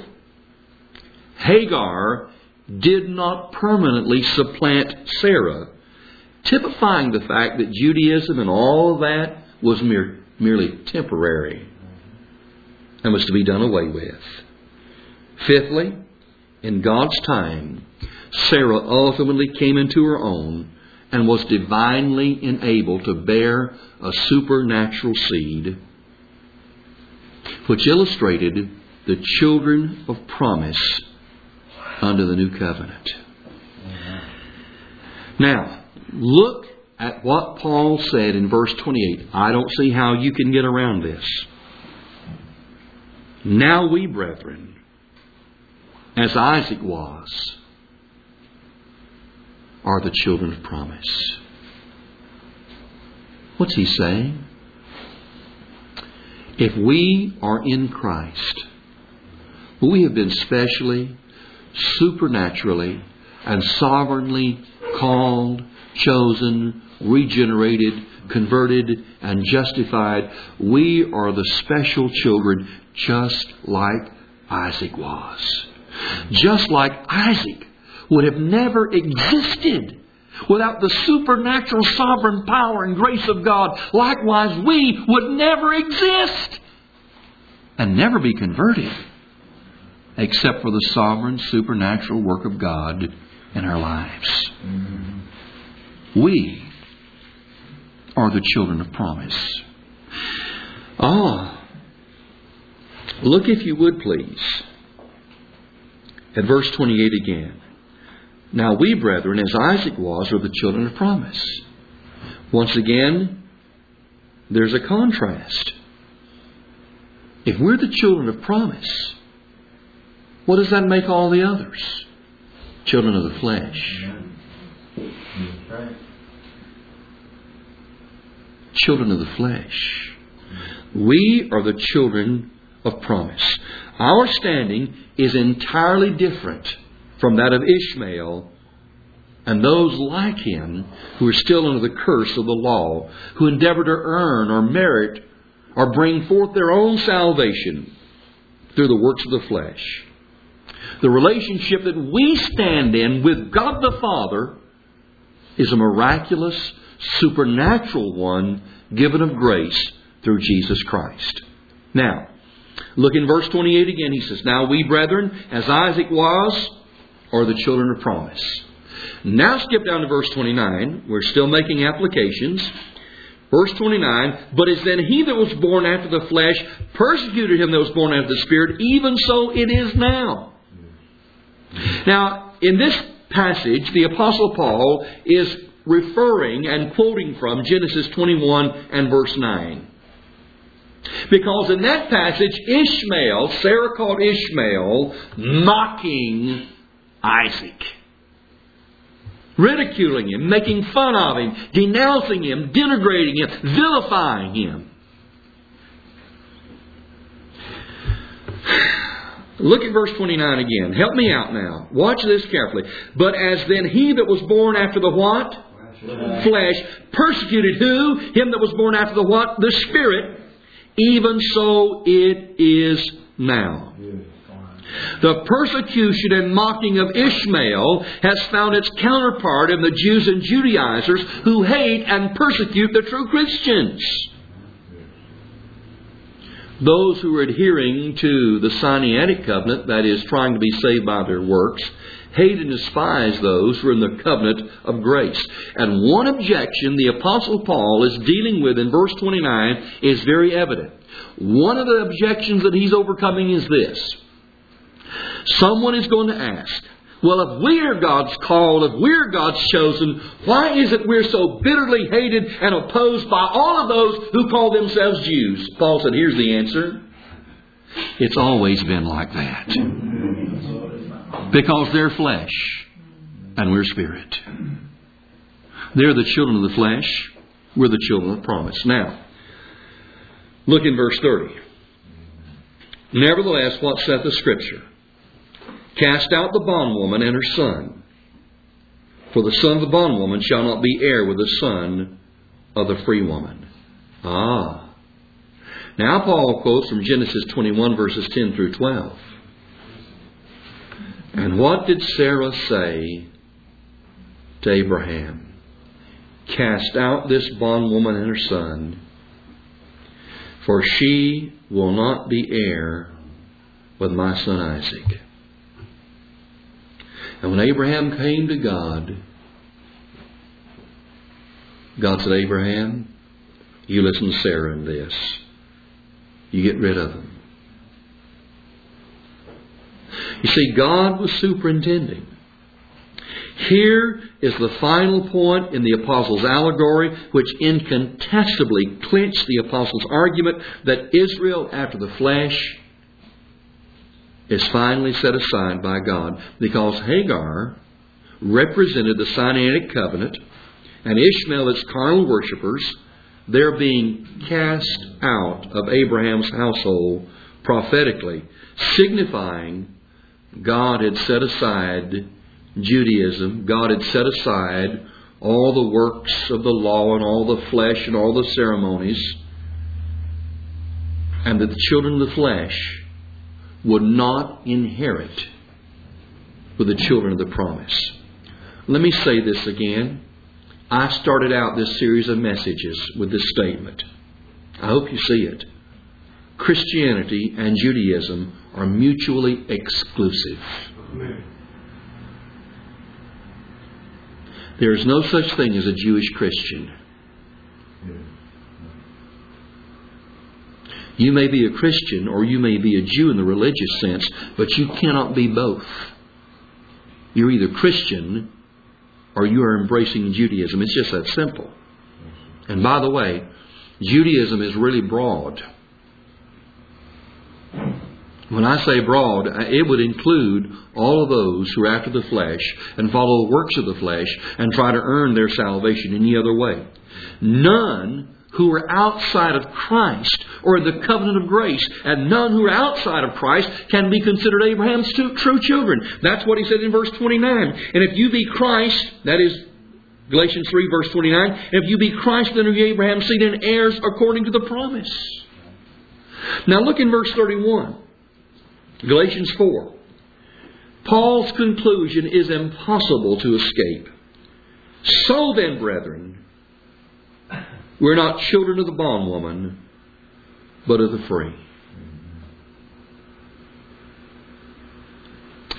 Hagar did not permanently supplant Sarah, typifying the fact that Judaism and all of that was mere, merely temporary and was to be done away with. Fifthly, in God's time, Sarah ultimately came into her own and was divinely enabled to bear a supernatural seed, which illustrated the children of promise under the new covenant. Now, look at what Paul said in verse twenty-eight. I don't see how you can get around this. Now we, brethren, as Isaac was, are the children of promise. What's he saying? If we are in Christ, we have been specially, supernaturally, and sovereignly called, chosen, regenerated, converted, and justified. We are the special children just like Isaac was. Just like Isaac would have never existed without the supernatural sovereign power and grace of God. Likewise, we would never exist and never be converted except for the sovereign supernatural work of God in our lives. Mm-hmm. We are the children of promise. Ah, look if you would please at verse twenty-eight again. Now we, brethren, as Isaac was, are the children of promise. Once again, there's a contrast. If we're the children of promise, what does that make all the others? Children of the flesh. Children of the flesh. We are the children of promise. Our standing is entirely different from that of Ishmael and those like him who are still under the curse of the law, who endeavor to earn or merit or bring forth their own salvation through the works of the flesh. The relationship that we stand in with God the Father is a miraculous, supernatural one given of grace through Jesus Christ. Now, Look in verse twenty-eight again. He says, "Now we, brethren, as Isaac was, are the children of promise." Now skip down to verse twenty-nine. We're still making applications. Verse twenty-nine, "But as then he that was born after the flesh persecuted him that was born after the Spirit, even so it is now." Now, in this passage, the Apostle Paul is referring and quoting from Genesis twenty-one and verse nine. Because in that passage, Ishmael, Sarah called Ishmael, mocking Isaac. Ridiculing him, making fun of him, denouncing him, denigrating him, vilifying him. Look at verse twenty-nine again. Help me out now. Watch this carefully. "But as then he that was born after the what? Flesh. Flesh. Persecuted who? Him that was born after the what? The Spirit. Even so it is now." The persecution and mocking of Ishmael has found its counterpart in the Jews and Judaizers who hate and persecute the true Christians. Those who are adhering to the Sinaitic covenant, that is, trying to be saved by their works, hate and despise those who are in the covenant of grace. And one objection the Apostle Paul is dealing with in verse twenty-nine is very evident. One of the objections that he's overcoming is this. Someone is going to ask, well, if we're God's called, if we're God's chosen, why is it we're so bitterly hated and opposed by all of those who call themselves Jews? Paul said, here's the answer. It's always been like that. Because they're flesh and we're spirit. They're the children of the flesh. We're the children of promise. Now, look in verse thirty. "Nevertheless, what saith the Scripture? Cast out the bondwoman and her son. For the son of the bondwoman shall not be heir with the son of the free woman." Ah. Now Paul quotes from Genesis twenty-one verses ten through twelve. "And what did Sarah say to Abraham? Cast out this bondwoman and her son, for she will not be heir with my son Isaac." And when Abraham came to God, God said, "Abraham, you listen to Sarah in this. You get rid of them." You see, God was superintending. Here is the final point in the Apostles' allegory, which incontestably clinched the Apostles' argument that Israel after the flesh is finally set aside by God, because Hagar represented the Sinaitic covenant and Ishmael its carnal worshippers. They're being cast out of Abraham's household prophetically, signifying God had set aside Judaism. God had set aside all the works of the law and all the flesh and all the ceremonies, and that the children of the flesh would not inherit with the children of the promise. Let me say this again. I started out this series of messages with this statement. I hope you see it. Christianity and Judaism are mutually exclusive. There is no such thing as a Jewish Christian. You may be a Christian or you may be a Jew in the religious sense, but you cannot be both. You're either Christian or you are embracing Judaism. It's just that simple. And by the way, Judaism is really broad. When I say broad, it would include all of those who are after the flesh and follow the works of the flesh and try to earn their salvation any other way. None who are outside of Christ or in the covenant of grace, and none who are outside of Christ can be considered Abraham's true children. That's what he said in verse twenty-nine. "And if you be Christ," that is Galatians three verse twenty-nine, "if you be Christ, then are you Abraham's seed and heirs according to the promise." Now look in verse thirty-one. Galatians four. Paul's conclusion is impossible to escape. "So then, brethren, we're not children of the bondwoman, but of the free."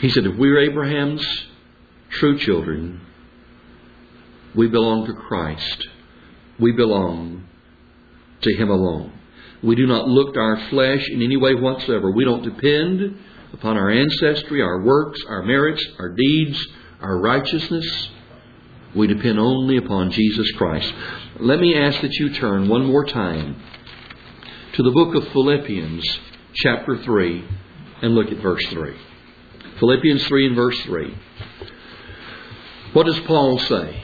He said, if we're Abraham's true children, we belong to Christ. We belong to Him alone. We do not look to our flesh in any way whatsoever. We don't depend upon our ancestry, our works, our merits, our deeds, our righteousness. We depend only upon Jesus Christ. Let me ask that you turn one more time to the book of Philippians, chapter three, and look at verse three. Philippians three and verse three. What does Paul say?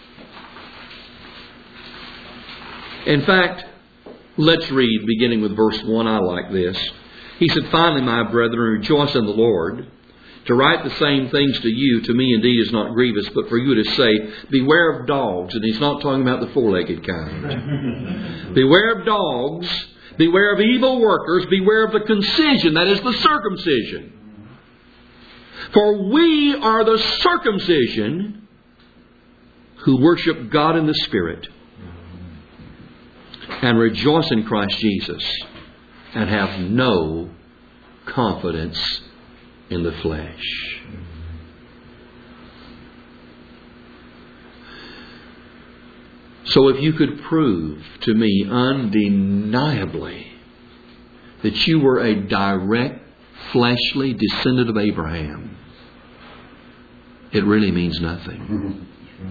In fact, let's read beginning with verse one. I like this. He said, finally, my brethren, rejoice in the Lord. To write the same things to you, to me indeed is not grievous, but for you to say, beware of dogs. And he's not talking about the four-legged kind. Beware of dogs. Beware of evil workers. Beware of the concision, that is the circumcision. For we are the circumcision who worship God in the Spirit and rejoice in Christ Jesus and have no confidence in the flesh. So if you could prove to me undeniably that you were a direct fleshly descendant of Abraham, it really means nothing.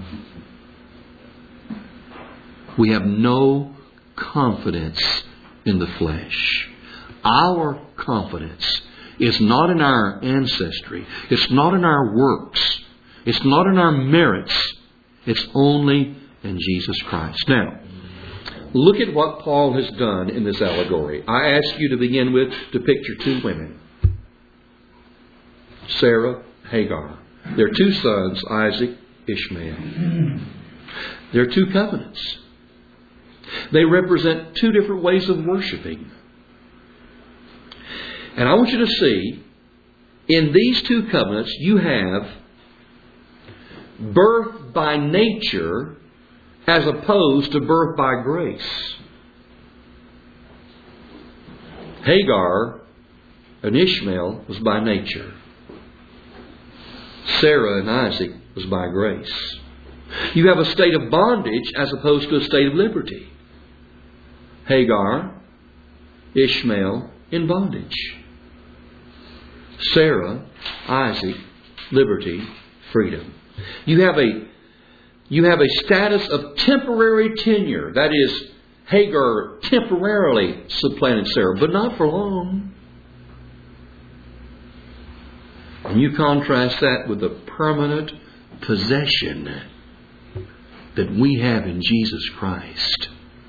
We have no confidence in the flesh. Our confidence is not in our ancestry. It's not in our works. It's not in our merits. It's only in Jesus Christ. Now, look at what Paul has done in this allegory. I ask you to begin with to picture two women. Sarah, Hagar. Their two sons, Isaac, Ishmael. There are two covenants. They represent two different ways of worshiping. And I want you to see, in these two covenants, you have birth by nature as opposed to birth by grace. Hagar and Ishmael was by nature. Sarah and Isaac was by grace. You have a state of bondage as opposed to a state of liberty. Hagar, Ishmael in bondage. Sarah, Isaac, liberty, freedom. You have a you have a status of temporary tenure. That is, Hagar temporarily supplanted Sarah, but not for long. And you contrast that with the permanent possession that we have in Jesus Christ.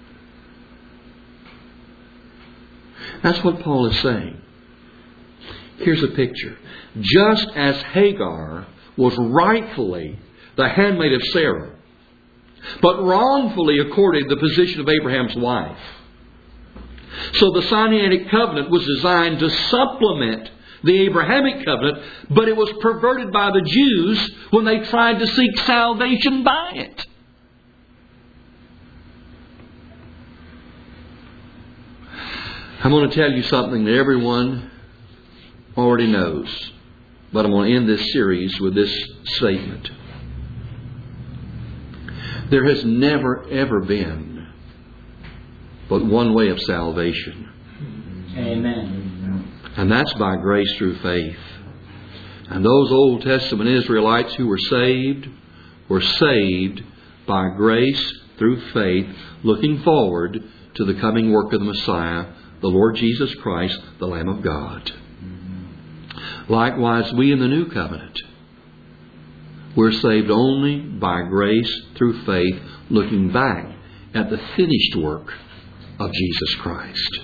That's what Paul is saying. Here's a picture. Just as Hagar was rightfully the handmaid of Sarah, but wrongfully accorded the position of Abraham's wife, so the Sinaitic covenant was designed to supplement the Abrahamic covenant, but it was perverted by the Jews when they tried to seek salvation by it. I'm going to tell you something that everyone already knows, but I'm going to end this series with this statement. There has never, ever been but one way of salvation. Amen. And that's by grace through faith. And those Old Testament Israelites who were saved were saved by grace through faith, looking forward to the coming work of the Messiah, the Lord Jesus Christ, the Lamb of God. Likewise, we in the New Covenant, we're saved only by grace through faith, looking back at the finished work of Jesus Christ.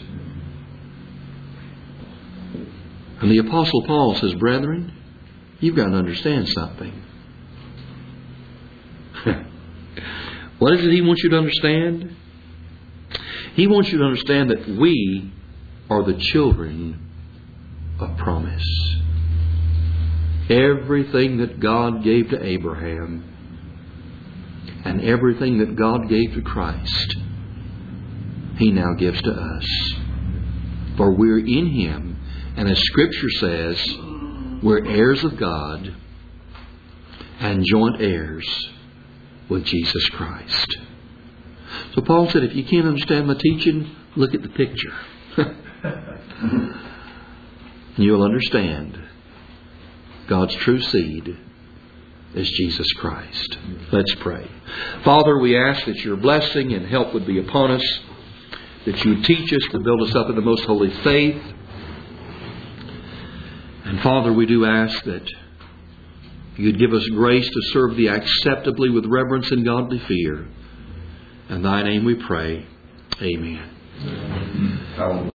And the Apostle Paul says, brethren, you've got to understand something. What is it he wants you to understand? He wants you to understand that we are the children of promise. Everything that God gave to Abraham and everything that God gave to Christ, He now gives to us. For we're in Him. And as Scripture says, We're heirs of God and joint heirs with Jesus Christ. So Paul said, if you can't understand my teaching, look at the picture. And you'll understand God's true seed is Jesus Christ. Let's pray. Father, we ask that your blessing and help would be upon us, that you would teach us to build us up in the most holy faith. And Father, we do ask that you'd give us grace to serve thee acceptably with reverence and godly fear. In thy name we pray. Amen. Amen.